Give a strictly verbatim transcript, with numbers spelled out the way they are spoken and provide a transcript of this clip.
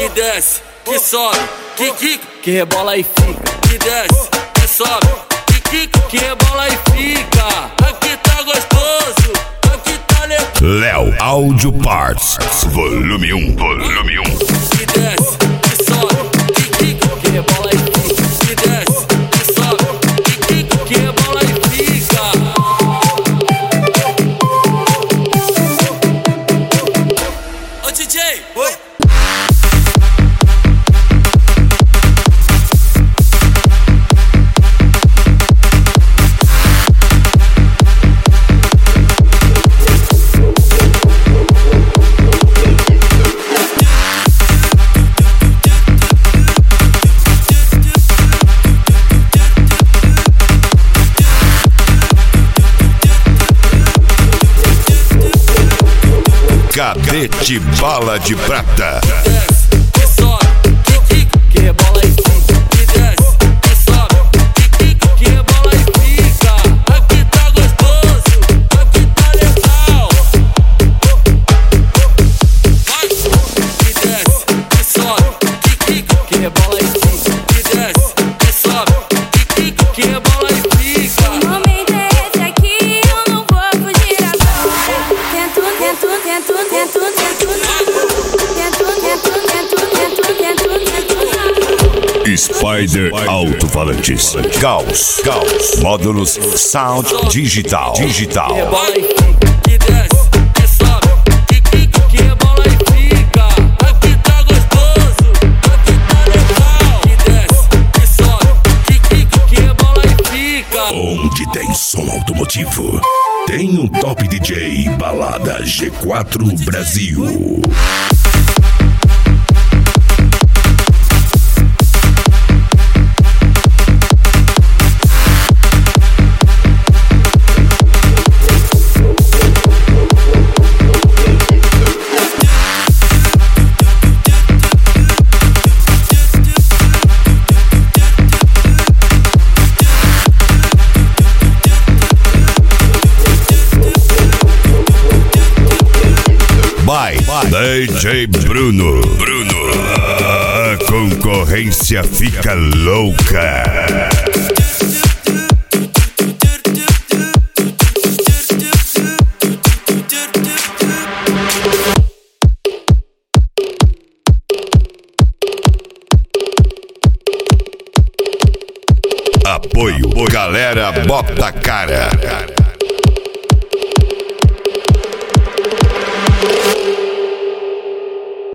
que desce, que sobe, que quica, que rebola e fica, que desce, que sobe, que quica, que rebola e fica. Aqui tá gostoso, aqui tá legal. Léo Audio Parts, volume um, volume um. Que desce, que sobe, que quica, que rebola e fica, que desce, que sobe, que quica, que rebola e fica. Ô D J, oi. Cadete Bala de Prata. Que sobe, que quica, que rebola e fica, que desce, que sobe, que quica, que rebola e fica. Aqui tá gostoso, aqui tá legal. Vai, que desce, que sobe, que quica, que rebola e fica, que desce, que sobe, que quica, que rebola e fica. O momento é esse aqui, eu não vou fugir agora. Tento, tento, tento, tento, tento, tento, tento, tento, tento, tento, tento. Spider Alto-Falantes. Gauss, Gauss. Módulos Sound Digital. Digital. que rebola e fica, Que desce, que sobe, que quica, que rebola e fica. Aqui tá gostoso, aqui tá legal. Que desce, que sobe, que quica, que rebola e fica. Onde tem som automotivo, tem um Top D J Balada G quatro Brasil. By D J Bruno. Bruno. A concorrência fica louca. Apoio, galera, bota a cara.